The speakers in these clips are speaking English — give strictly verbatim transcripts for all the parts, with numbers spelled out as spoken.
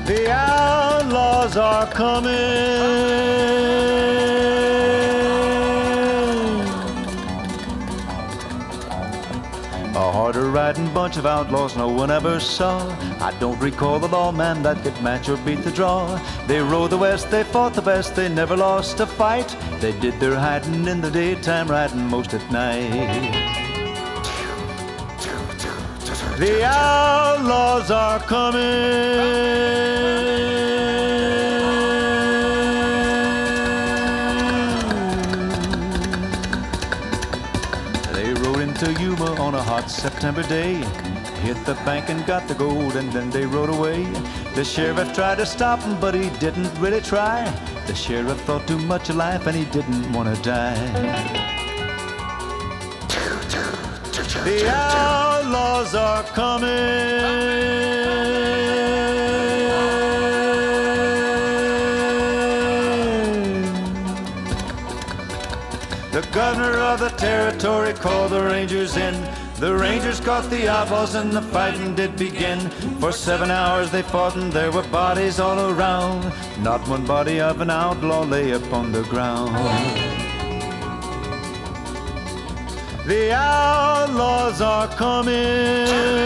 The outlaws are coming. A harder riding bunch of outlaws no one ever saw. I don't recall the lawman that could match or beat the draw. They rode the west, they fought the best, they never lost a fight. They did their hiding in the daytime, riding most at night. The outlaws are coming. They rode into Yuma on a hot September day, hit the bank and got the gold, and then they rode away. The sheriff tried to stop him, but he didn't really try. The sheriff thought too much of life, and he didn't want to die. The outlaws are coming. The governor of the territory called the Rangers in. The Rangers caught the outlaws and the fighting did begin. For seven hours they fought and there were bodies all around. Not one body of an outlaw lay upon the ground. The outlaws are coming.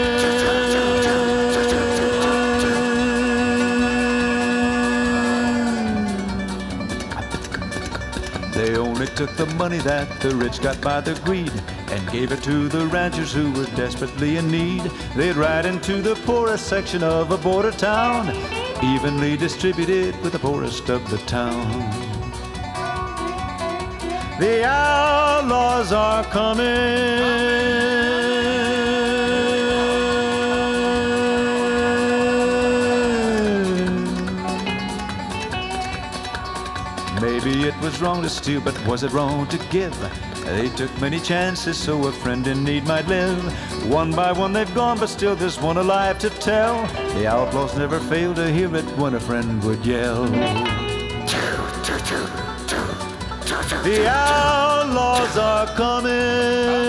They only took the money that the rich got by their greed and gave it to the ranchers who were desperately in need. They'd ride into the poorest section of a border town, evenly distributed with the poorest of the town. The outlaws are coming. Maybe it was wrong to steal, but was it wrong to give? They took many chances so a friend in need might live. One by one they've gone, but still there's one alive to tell. The outlaws never fail to hear it when a friend would yell. The outlaws are coming.